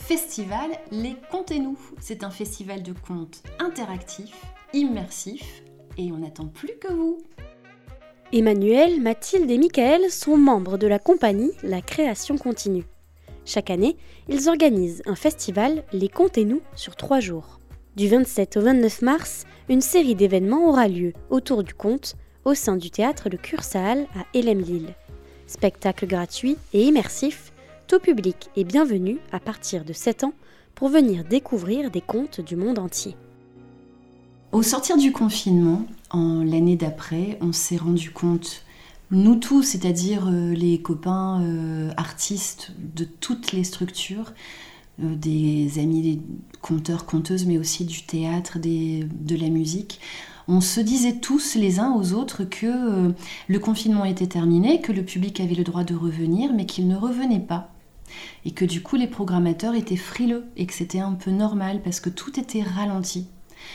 Festival Les Contez-nous. C'est un festival de contes interactif, immersif, et on n'attend plus que vous. Emmanuel, Mathilde et Michael sont membres de la compagnie La Création Continue. Chaque année, ils organisent un festival Les Contez-nous sur 3 jours. Du 27 au 29 mars, une série d'événements aura lieu autour du conte au sein du théâtre Le Kursaal à Hellem-Lille. Spectacle gratuit et immersif, tout public est bienvenu à partir de 7 ans pour venir découvrir des contes du monde entier. Au sortir du confinement, l'année d'après, on s'est rendu compte, nous tous, c'est-à-dire les copains artistes de toutes les structures, des amis des conteurs, conteuses, mais aussi du théâtre, de la musique, on se disait tous les uns aux autres que le confinement était terminé, que le public avait le droit de revenir, mais qu'il ne revenait pas. Et que du coup les programmateurs étaient frileux et que c'était un peu normal parce que tout était ralenti.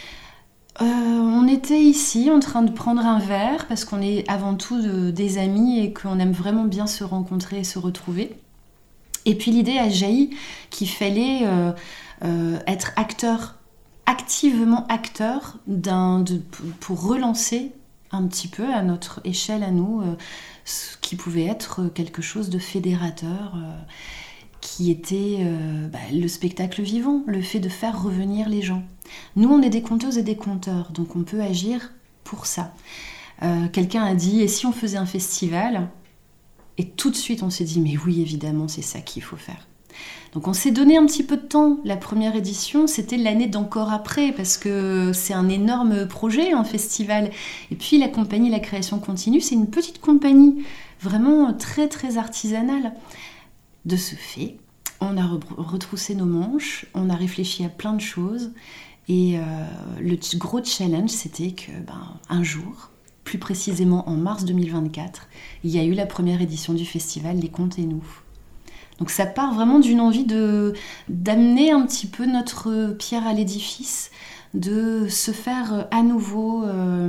On était ici en train de prendre un verre parce qu'on est avant tout des amis et qu'on aime vraiment bien se rencontrer et se retrouver. Et puis l'idée a jailli qu'il fallait être activement acteur pour relancer un petit peu à notre échelle à nous ce qui pouvait être quelque chose de fédérateur qui était le spectacle vivant, le fait de faire revenir les gens. Nous, on est des conteuses et des conteurs, donc on peut agir pour ça. Quelqu'un a dit « et si on faisait un festival ?» Et tout de suite, on s'est dit « mais oui, évidemment, c'est ça qu'il faut faire ». Donc on s'est donné un petit peu de temps. La première édition, c'était l'année d'encore après, parce que c'est un énorme projet, un festival. Et puis la compagnie La Création Continue, c'est une petite compagnie, vraiment très très artisanale. De ce fait, on a retroussé nos manches, on a réfléchi à plein de choses, et le gros challenge, c'était que un jour, plus précisément en mars 2024, il y a eu la première édition du festival Les Contez-nous. Donc ça part vraiment d'une envie d'amener un petit peu notre pierre à l'édifice, de se faire à nouveau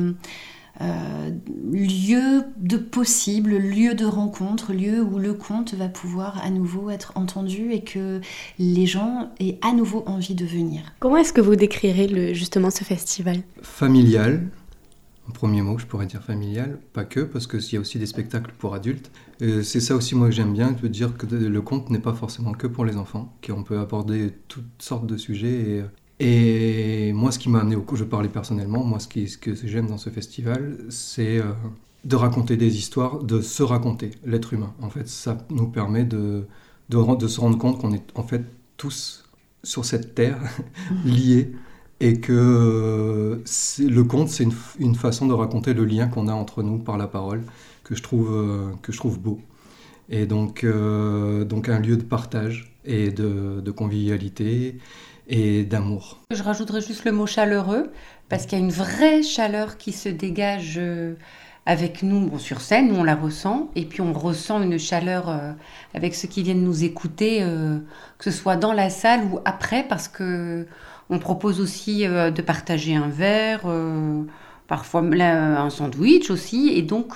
lieu de possible, lieu de rencontre, lieu où le conte va pouvoir à nouveau être entendu et que les gens aient à nouveau envie de venir. Comment est-ce que vous décrirez justement ce festival ? Familial. En premier mot, je pourrais dire familial, pas que, parce qu'il y a aussi des spectacles pour adultes. Et c'est ça aussi, moi, que j'aime bien, de dire que le conte n'est pas forcément que pour les enfants, qu'on peut aborder toutes sortes de sujets. Et moi, ce qui m'a amené je parlais personnellement, moi, ce que j'aime dans ce festival, c'est de raconter des histoires, de se raconter, l'être humain. En fait, ça nous permet de se rendre compte qu'on est en fait tous sur cette terre, liés, et que le conte, c'est une façon de raconter le lien qu'on a entre nous par la parole, que je trouve beau. Et donc un lieu de partage et de convivialité et d'amour. Je rajouterais juste le mot chaleureux, parce qu'il y a une vraie chaleur qui se dégage avec nous sur scène, nous on la ressent, et puis on ressent une chaleur avec ceux qui viennent nous écouter, que ce soit dans la salle ou après, parce que on propose aussi de partager un verre, parfois un sandwich aussi, et donc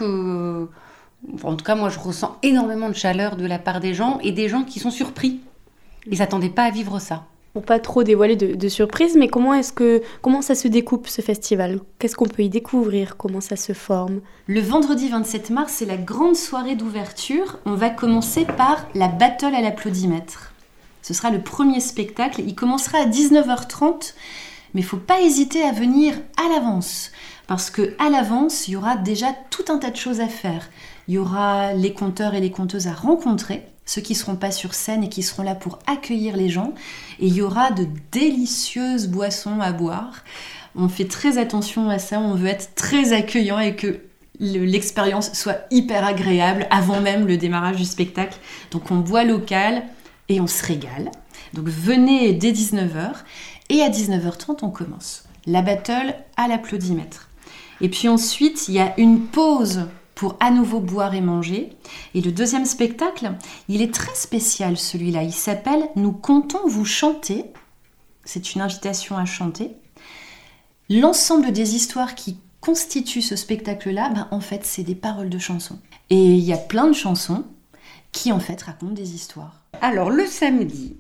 en tout cas moi je ressens énormément de chaleur de la part des gens, et des gens qui sont surpris, ils ne s'attendaient pas à vivre ça. Pour pas trop dévoiler de surprises, mais comment ça se découpe ce festival ? Qu'est-ce qu'on peut y découvrir ? Comment ça se forme ? Le vendredi 27 mars, c'est la grande soirée d'ouverture. On va commencer par la battle à l'applaudimètre. Ce sera le premier spectacle. Il commencera à 19h30, mais il ne faut pas hésiter à venir à l'avance. Parce qu'à l'avance, il y aura déjà tout un tas de choses à faire. Il y aura les conteurs et les conteuses à rencontrer, ceux qui ne seront pas sur scène et qui seront là pour accueillir les gens. Et il y aura de délicieuses boissons à boire. On fait très attention à ça, on veut être très accueillant et que l'expérience soit hyper agréable avant même le démarrage du spectacle. Donc on boit local et on se régale. Donc venez dès 19h et à 19h30 on commence. La battle à l'applaudimètre. Et puis ensuite il y a une pause pour à nouveau boire et manger. Et le deuxième spectacle, il est très spécial celui-là. Il s'appelle « Nous comptons vous chanter ». C'est une invitation à chanter. L'ensemble des histoires qui constituent ce spectacle-là, en fait, c'est des paroles de chansons. Et il y a plein de chansons qui, en fait, racontent des histoires. Alors, le samedi,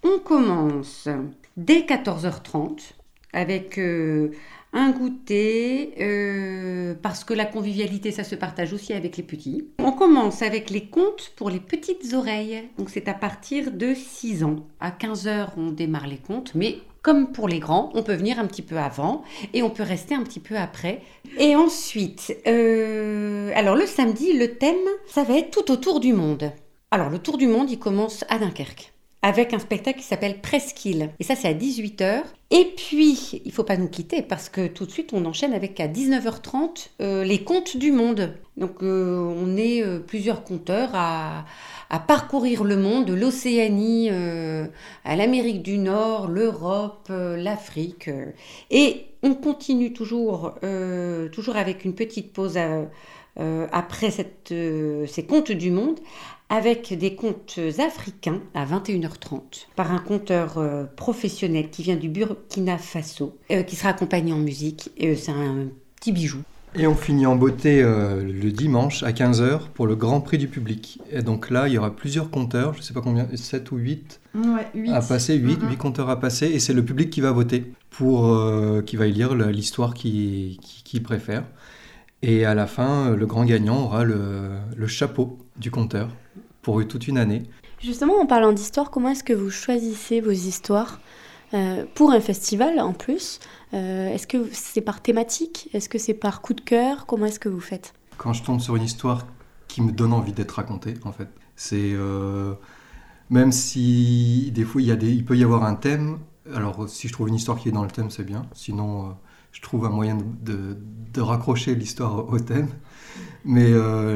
On commence dès 14h30 avec un goûter, parce que la convivialité, ça se partage aussi avec les petits. On commence avec les contes pour les petites oreilles. Donc c'est à partir de 6 ans. À 15h, on démarre les contes, mais comme pour les grands, on peut venir un petit peu avant et on peut rester un petit peu après. Et ensuite, alors le samedi, le thème, ça va être tout autour du monde. Alors le tour du monde, il commence à Dunkerque, avec un spectacle qui s'appelle Presqu'île. Et ça, c'est à 18h. Et puis, il ne faut pas nous quitter, parce que tout de suite, on enchaîne avec à 19h30 les contes du monde. Donc, on est plusieurs conteurs à parcourir le monde, de l'Océanie à l'Amérique du Nord, l'Europe, l'Afrique. Et on continue toujours avec une petite pause après ces contes du monde, avec des contes africains à 21h30 par un conteur professionnel qui vient du Burkina Faso, qui sera accompagné en musique. C'est un petit bijou. Et on finit en beauté le dimanche à 15h pour le Grand Prix du public. Et donc là, il y aura plusieurs compteurs, je ne sais pas combien, 7 ou 8, 8. à passer, 8 compteurs à passer. Et c'est le public qui va voter, qui va élire l'histoire qu'il préfère. Et à la fin, le grand gagnant aura le chapeau du compteur pour toute une année. Justement, en parlant d'histoire, comment est-ce que vous choisissez vos histoires pour un festival en plus? Est-ce que c'est par thématique? Est-ce que c'est par coup de cœur? Comment est-ce que vous faites? Quand je tombe sur une histoire qui me donne envie d'être racontée, en fait, c'est... même si des fois il peut y avoir un thème, alors si je trouve une histoire qui est dans le thème, c'est bien. Sinon, je trouve un moyen de raccrocher l'histoire au thème. Mais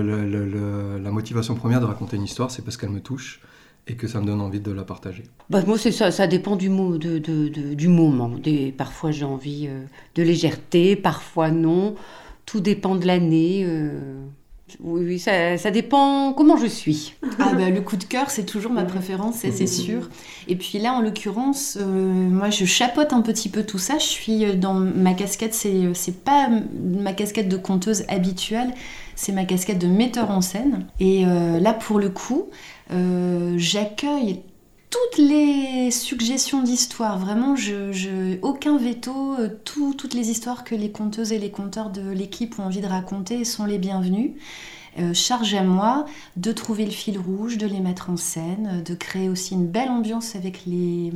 la motivation première de raconter une histoire, c'est parce qu'elle me touche et que ça me donne envie de la partager. Moi, c'est ça dépend du moment. Parfois, j'ai envie de légèreté, parfois non. Tout dépend de l'année. Oui, ça dépend comment je suis. Le coup de cœur, c'est toujours ma préférence, c'est sûr. Et puis là, en l'occurrence, moi, je chapeaute un petit peu tout ça. Je suis dans ma casquette, c'est pas ma casquette de conteuse habituelle, c'est ma casquette de metteur en scène. Et là, pour le coup, j'accueille toutes les suggestions d'histoires. Vraiment, aucun veto. Toutes les histoires que les conteuses et les conteurs de l'équipe ont envie de raconter sont les bienvenues. Charge à moi de trouver le fil rouge, de les mettre en scène, de créer aussi une belle ambiance avec les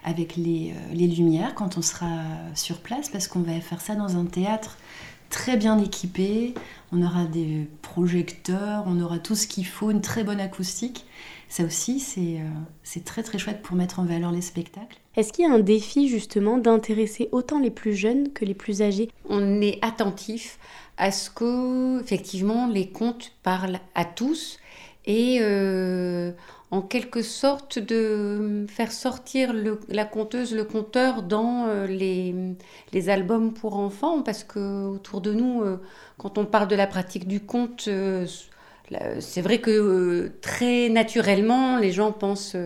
lumières quand on sera sur place, parce qu'on va faire ça dans un théâtre très bien équipé. On aura des projecteurs, on aura tout ce qu'il faut, une très bonne acoustique. Ça aussi, c'est très très chouette pour mettre en valeur les spectacles. Est-ce qu'il y a un défi justement d'intéresser autant les plus jeunes que les plus âgés? On est attentif à ce que, effectivement, les contes parlent à tous et en quelque sorte de faire sortir la conteuse, le conteur dans les albums pour enfants, parce que autour de nous, quand on parle de la pratique du conte, c'est vrai que très naturellement, les gens pensent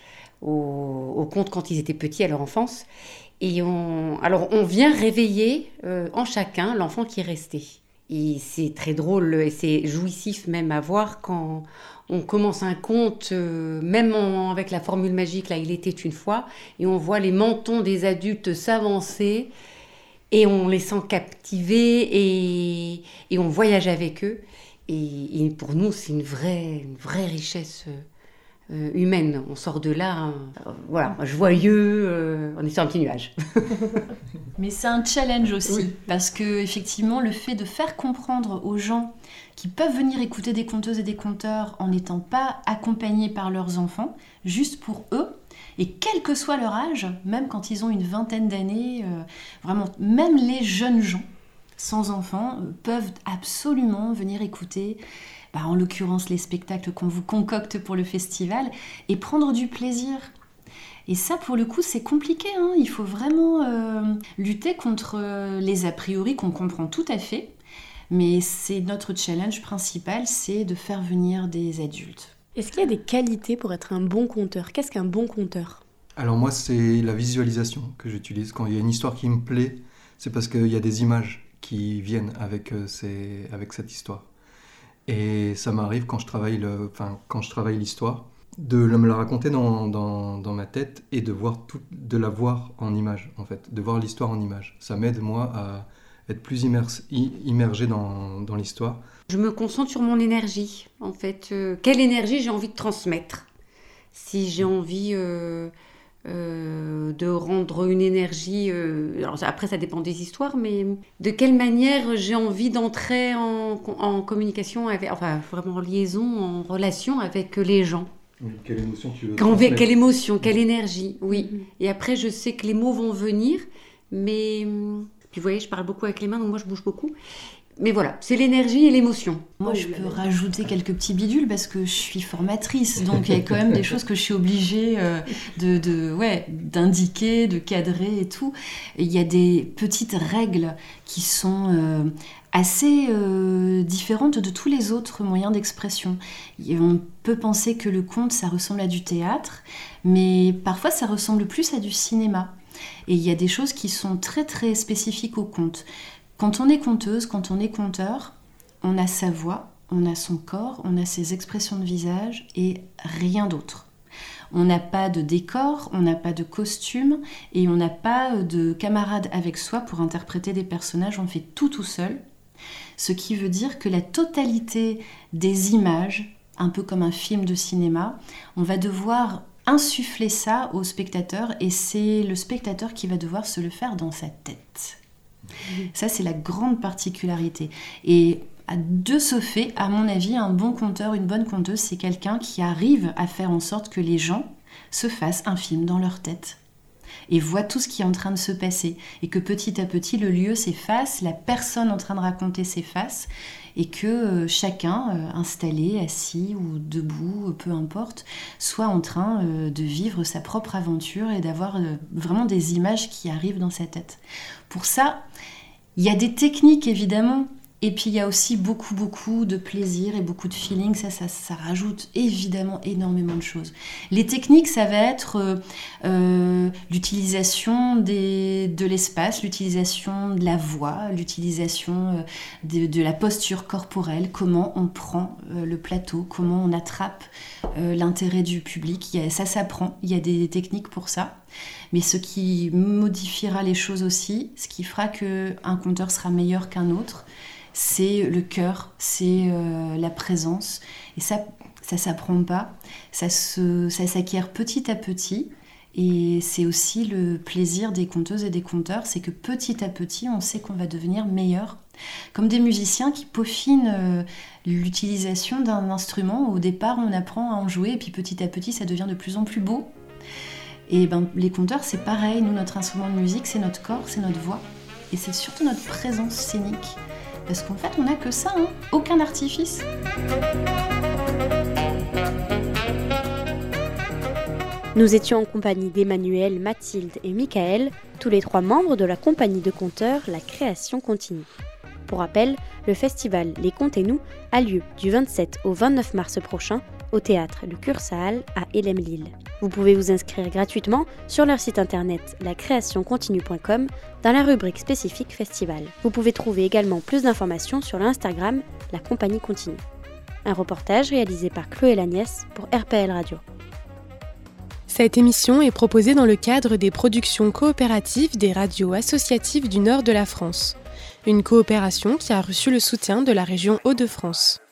aux contes quand ils étaient petits, à leur enfance. Et on vient réveiller en chacun l'enfant qui est resté. Et c'est très drôle et c'est jouissif même à voir quand on commence un conte, même avec la formule magique, là, il était une fois, et on voit les mentons des adultes s'avancer et on les sent captivés et on voyage avec eux. Et pour nous, c'est une vraie richesse humaine. On sort de là, joyeux, on est sur un petit nuage. Mais c'est un challenge aussi, parce que effectivement, le fait de faire comprendre aux gens qui peuvent venir écouter des conteuses et des conteurs en n'étant pas accompagnés par leurs enfants, juste pour eux, et quel que soit leur âge, même quand ils ont une vingtaine d'années, vraiment, même les jeunes gens sans enfants peuvent absolument venir écouter, en l'occurrence les spectacles qu'on vous concocte pour le festival, et prendre du plaisir. Et ça, pour le coup, c'est compliqué. Il faut vraiment lutter contre les a priori qu'on comprend tout à fait. Mais c'est notre challenge principal, c'est de faire venir des adultes. Est-ce qu'il y a des qualités pour être un bon conteur? Qu'est-ce qu'un bon conteur? Alors moi, c'est la visualisation que j'utilise. Quand il y a une histoire qui me plaît, c'est parce qu'il y a des images qui viennent avec cette histoire. Et ça m'arrive quand je travaille l'histoire, de me la raconter dans ma tête et de la voir en image, en fait, de voir l'histoire en image. Ça m'aide, moi, à être plus immergé dans l'histoire. Je me concentre sur mon énergie, en fait. Quelle énergie j'ai envie de transmettre ? Si j'ai envie de rendre une énergie... alors après, ça dépend des histoires, mais de quelle manière j'ai envie d'entrer en communication, vraiment en liaison, en relation avec les gens. Quelle émotion tu veux transmettre ? Quelle émotion, quelle énergie, oui. Et après, je sais que les mots vont venir, mais... Puis vous voyez, je parle beaucoup avec les mains, donc moi je bouge beaucoup. Mais voilà, c'est l'énergie et l'émotion. Moi, je peux rajouter quelques petits bidules parce que je suis formatrice. Donc, il y a quand même des choses que je suis obligée d'indiquer, de cadrer et tout. Et il y a des petites règles qui sont assez différentes de tous les autres moyens d'expression. On peut penser que le conte, ça ressemble à du théâtre, mais parfois, ça ressemble plus à du cinéma. Et il y a des choses qui sont très, très spécifiques au conte. Quand on est conteuse, quand on est conteur, on a sa voix, on a son corps, on a ses expressions de visage et rien d'autre. On n'a pas de décor, on n'a pas de costume et on n'a pas de camarades avec soi pour interpréter des personnages, on fait tout seul. Ce qui veut dire que la totalité des images, un peu comme un film de cinéma, on va devoir insuffler ça au spectateur et c'est le spectateur qui va devoir se le faire dans sa tête. Ça, c'est la grande particularité. Et de ce fait, à mon avis, un bon conteur, une bonne conteuse, c'est quelqu'un qui arrive à faire en sorte que les gens se fassent un film dans leur tête et voient tout ce qui est en train de se passer. Et que petit à petit, le lieu s'efface, la personne en train de raconter s'efface et que chacun, installé, assis ou debout, peu importe, soit en train de vivre sa propre aventure et d'avoir vraiment des images qui arrivent dans sa tête. Pour ça, il y a des techniques évidemment, et puis il y a aussi beaucoup de plaisir et beaucoup de feeling, ça rajoute évidemment énormément de choses. Les techniques, ça va être l'utilisation de l'espace, l'utilisation de la voix, l'utilisation de la posture corporelle, comment on prend le plateau, comment on attrape l'intérêt du public. Ça s'apprend, il y a des techniques pour ça. Mais ce qui modifiera les choses aussi, ce qui fera qu'un conteur sera meilleur qu'un autre, c'est le cœur, c'est la présence. Et ça s'apprend pas, ça s'acquiert petit à petit. Et c'est aussi le plaisir des conteuses et des conteurs, c'est que petit à petit, on sait qu'on va devenir meilleur. Comme des musiciens qui peaufinent l'utilisation d'un instrument. Au départ, on apprend à en jouer, et puis petit à petit, ça devient de plus en plus beau. Et les conteurs, c'est pareil. Nous, notre instrument de musique, c'est notre corps, c'est notre voix. Et c'est surtout notre présence scénique. Parce qu'en fait, on n'a que ça, aucun artifice. Nous étions en compagnie d'Emmanuel, Mathilde et Michael, tous les 3 membres de la compagnie de conteurs La Création Continue. Pour rappel, le festival Les Contes et Nous a lieu du 27 au 29 mars prochain au théâtre Le Kursaal à Hellem-Lille. Vous pouvez vous inscrire gratuitement sur leur site internet lacreationcontinue.com dans la rubrique spécifique festival. Vous pouvez trouver également plus d'informations sur l'Instagram La Compagnie Continue. Un reportage réalisé par Chloé Lagnès pour RPL Radio. Cette émission est proposée dans le cadre des productions coopératives des radios associatives du nord de la France. Une coopération qui a reçu le soutien de la région Hauts-de-France.